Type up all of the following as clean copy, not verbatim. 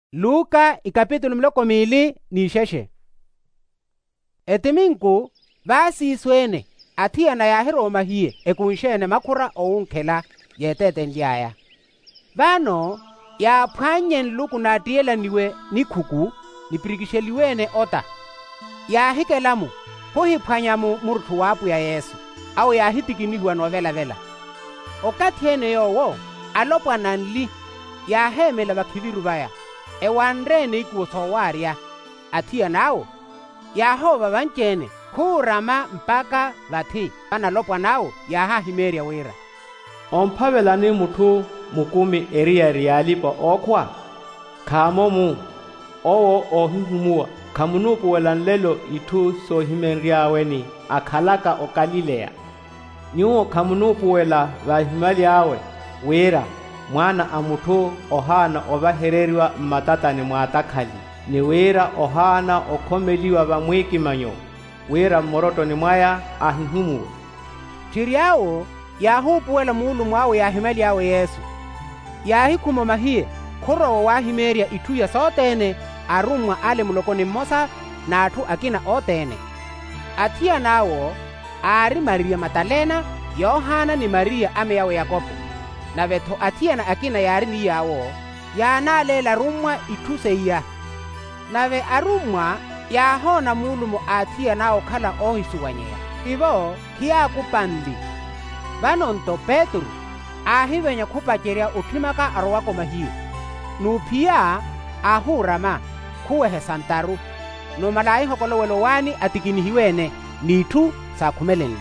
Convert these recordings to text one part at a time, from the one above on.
Luka ikapitulo 2:6. Etiminku vasiswene athiana yahiroma hiye ekunshene makhura ounkhela yetete ndyaya. Vano yaphwanyen luku natiyelaniwe ni khuku nipirikisheliwene ota. Yahikelamu kuhiphwanyamu muruthu wapu ya Yesu au yahitikinihiwa novela-vela. Okathiene yowo alopwa nanli yahemela vakhiviru vaya ewanrene ikusowarya athiya nawo yahova vanchene khurama mpaka vathi vanalopwa nawo yahahimerya wira. Omphavelani muthu mukumi eriya riyalipa okhwa khamomu owo ohihumuwa khamunupuwela nlelo ithu sohimenryaweni akhalaka okalileya nyuwo khamunupuwela vahimalyawe wira mwana amuthu ohana ovahereriwa mmatatani mwatakhali ni wira ohana okhomeliwa vamwikimanyo wira mmorotoni mwaya ahihumuwa. Thiryawo yahupuwela muulu mwawo yahimalyawe Yesu yahikhuma mahiye khurowo wahimerya ithuya sootene arumwa ale mulokoni mmosa naathu akina ootene. Athiya nawo ari Mariya Matalena, Yohana ni Mariya ame yawe Yakobo. Navetho athiyana akina yari ni yawo yanalela rumwa ithuseiya. Nave arumwa yahona muulumo athiya nawo khala ohisuwanyeya ivo hiyakupanli. Vanonto Petro ahivenya khupacherya uthimaka arowako mahiyo nuphiya ahurama khuwehe santaru nomalayi hokolowelo wani atikinihiwene nithu sakhumelenle.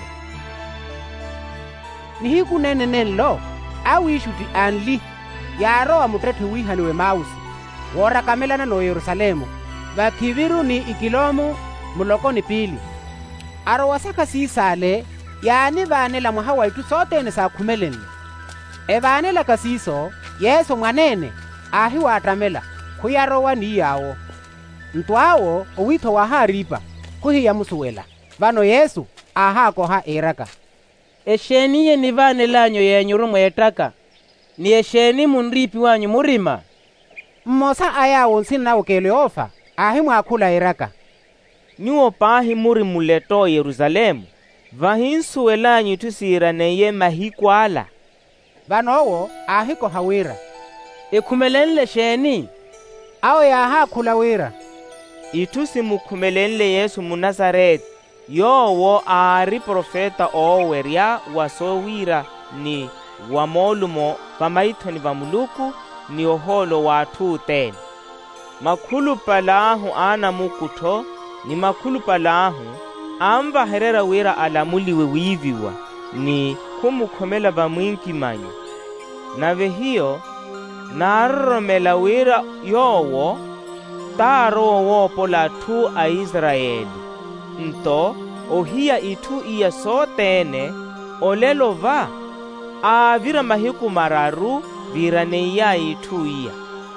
Nihikunenenenlo awishuti anli yarowa mutrethe wihaniwe Mausi worakamelana no Yerusalemu vakhiviru ni ikilomu mulokoni pili. Arowa saka siisale yani vanela mwaha waitu sootene sakhumelenle. Evanela kasiso Yesu mwanene ahi waatamela khuyarowa ni yawo. Ntwawo owitho waharipa khuhiya musuwela. Vano Yesu ahakoha eraka. Esheniye ni vanelanyo yenyuru mwetaka ni esheni munripi wanyu murima. Mmosa ayawo nsinawo Kleofa ahi mwakhula eraka. Nyuwo pahi muri muleto Yerusalemu vahinsuwelanyu tusiraneye mahikwala. Vanowo ahikoha wira. Ekhumelenle sheni Awo yahakhula wira. Ithusi mukhumelenle Yesu Munazareti yowo ari profeta owerya wasowira ni wamolumo vamaithoni va Muluku ni oholo wathu tene. Makhulu palahu ana mukutho ni makhulu palahu amvaherera wira alamuliwe wiiviwa ni khumukhomela vamwinkimanyo. Nave hiyo naroromela wira yowo taarowo wopola thu a Israeli nto ohiya ithu iya sootene olelo va avira mahiku mararu viraneiya ithu iya.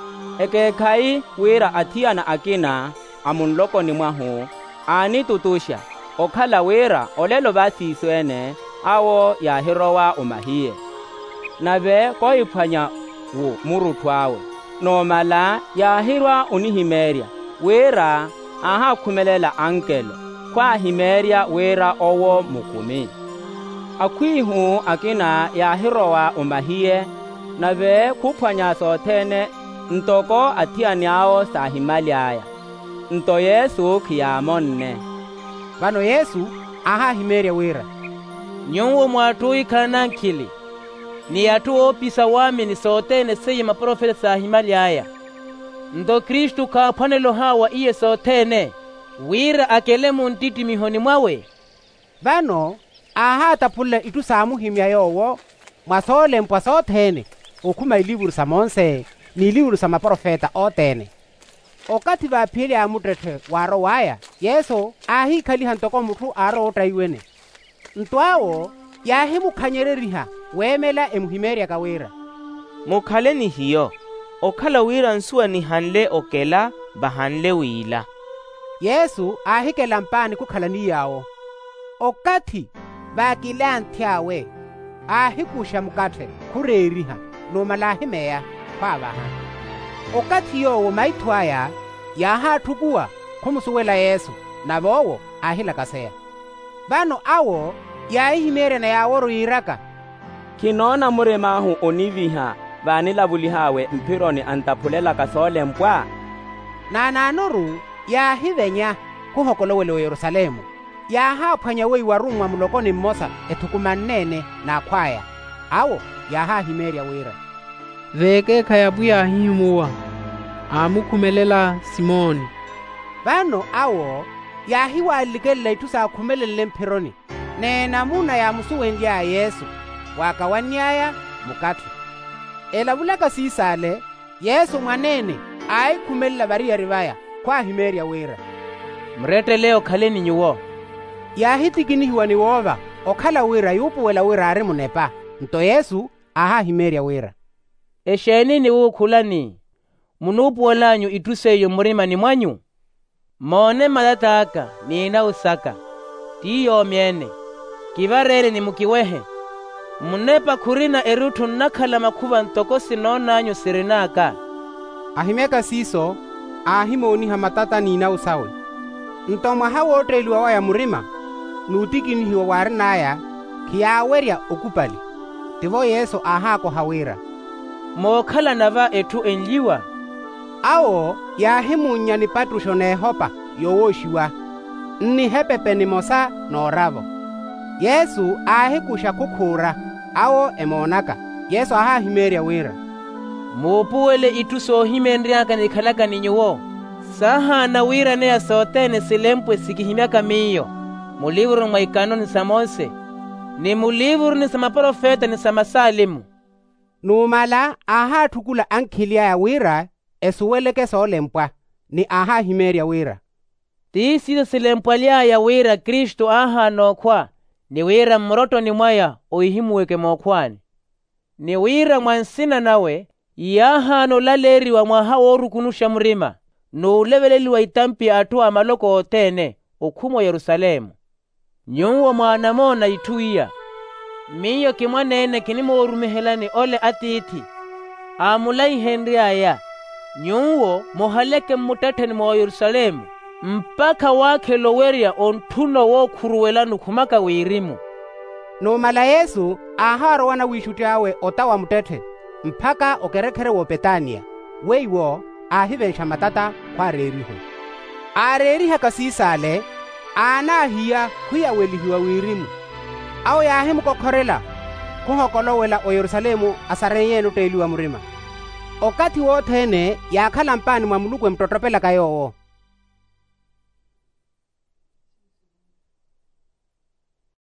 Ekekhai wira athiyana akina amunlokoni mwahu ani tutusha okhala wira olelo vasiswene awo yahirowa umahiye. Nave koiphwanya wu muruthu awe nomala yahirwa unihimerya wira ahakhumelela ankelo khwahimerya wira owo mukumi. Akhwihu akina yahirowa umahiye nave khuphwanya soothene ntoko athiyaniawo sahimalyaya nto Yesu khiyamonne. Vano Yesu ahahimerya wira. Nyuwo mwathu ikhana nkhili ni athu opisa wamini sootene seye maprofeta sahimalyaya. Ndo Kristu kaaphwanelo hawa iye sootene wira akele muntiti mihoni mwawe. Vano ahataphulle ithu samuhimya yowo mwasoole mpwa soothene okhuma ilivuru sa Monse ni ilivuru sa maprofeta ootene. Okati vaphiyele amutrethe waro waya Yesu ahikhaliha ntoko muthu aro otaiwene. Ntwawo yahimukhanyereriha weemela emuhimerya ka wira. Mukhaleni hiyo okhala wira nsuwa ni hanle okela bahanle wila. Yesu ahikela mpani kukhala ni yawo. Okati vakila nthyawe ahikusha mukathe khureriha nomalahimeya khwavaha. okati yowo maithwaya yahathukuwa khumusuwela Yesu na bowo ahila kaseya. Bano awo yaihimere na yaworo yiraka. Kinona muremahu oniviha vanilavulihawe mpironi antaphulela kasole mpwa. Na nanoru yahivenya kuhokolowele wa Yerusalemu. Yahaphwanya wei warumwa mulokoni mmosa ethukumanene na khwaya. Awo yahahimerya wira. Veke khayabuya ahihumuwa amukhumelela Simoni. Bano awo yahiwaalikela ithusa akhumelele mpironi nena muna ya musuwendya Yesu wakawanyaya mukathu. Elavulaka siisale Yesu mwanene aikhumelela variyari vaya khwahimerya wira. Mretele okhaleni nyuwo. Yahitikinihiwa ni wova okhala wira yupuwela wira ari munepa nto Yesu ahahimerya wira. Esheni ni wukhulani munupuolanyu ituseyo murimani mwanyu. Mone madataka nina usaka tiyo myene kivarere ni mukiwehe munepa khurina eruthu nakhala makhuva ntokosi nonanyu sirinaka. Ahimeka siso ahimoniha matata nina usawe ntomwa hawooteliwa waya murima nuutikinihiwa wari naya khiyawerya okupali tivo Yesu ahako hawira. Mookhala nava ethu enliwa. Awo yahimunya ni Patrusho nehopa yowoshiwa ni hepepe ni mosa noravo. Yesu ahikusha kukhura awo emonaka Yesu ahahimerya wira. Muupuwele itu sohimenryaka nikhalaka ninyuwo sahana wira neya sotene silempwe sikihimyaka miyo mulivuru mwa ikanoni sa Mose ni mulivuru ni sa maprofeta ni sa masalimu. Numala ahathukula ankhilya ya wira esuweleke soolempwa ni ahahimerya wira. Tiisiso silempwa lyaya wira Kristu ahanokhwa ni wira mmorotoni mwaya oihimuweke mokhwani. Ni wira mwansina nawe yahano laleriwa mwaha worukunusha murima nuuleveleliwa itampi athu amaloko otene okhumo Yerusalemu. Nyuwo mwanamona ithuiya miyo kimwanene kinimoorumihelani ole atithi amulaihenryaya nyuwo mohaleke mmutatheni mwa Yerusalemu mpaka wakhelowerya onthuno wokhuruwelanu khumaka wirimu. Numala Yesu aharowana wishutyawe otawa mutethe mpaka okerekhere wo Betania weiwo ahivensha matata khwareriho. Areriha kasiisale anahiya khuyawelihiwa wirimu awo yahimukokhorela khuhokolowela o Yerusalemu asareyenu teliwa murima. Okati wothene yakhala mpani mwa mulukwe mtotopela kayowo.